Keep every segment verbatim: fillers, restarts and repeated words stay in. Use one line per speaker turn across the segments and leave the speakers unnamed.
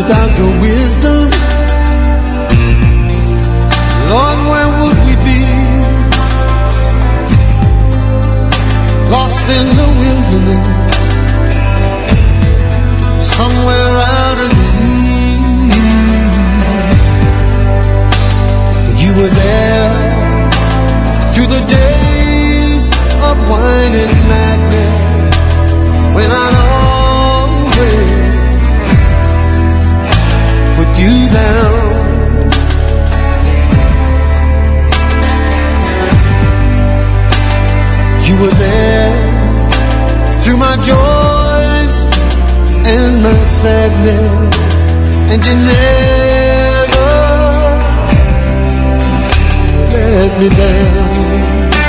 without your wisdom, Lord, where would we be? Lost in the wilderness, somewhere out at sea. You were there through the days of wine and madness, when I'd always put you down. You were there through my joys and my sadness, and you never let me down.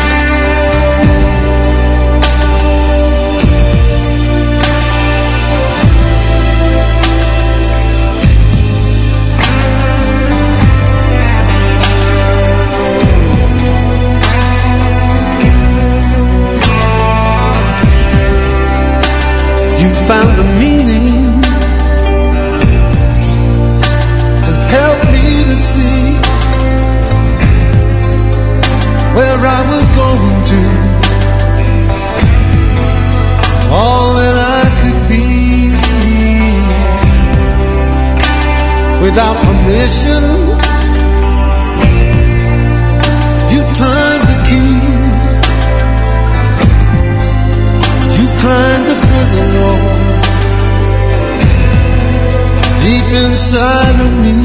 Found a meaning and helped me to see where I was going to, all that I could be. Without permission, you turned the key, you climbed the prison wall deep inside of me.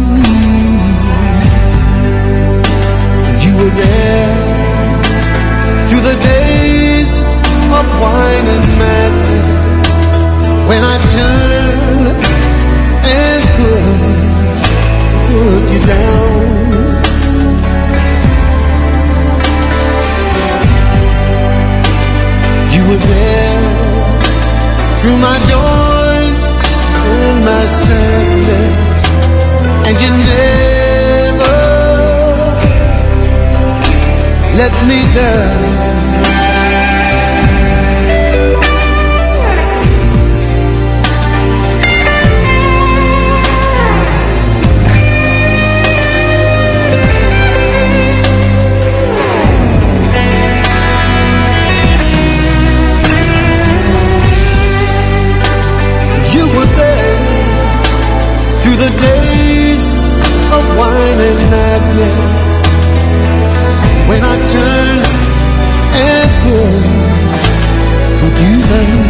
You were there through the days of wine and madness, when I turned and put, put you down. You were there through my joys and my sadness, and you never let me down. Through the days of wine and madness, when I turned and put, put you down.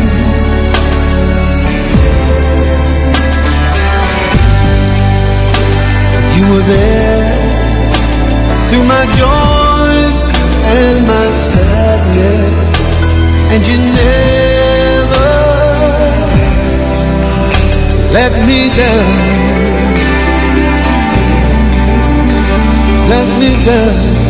You were there through my joys and my sadness, and you never let me down. Let me down.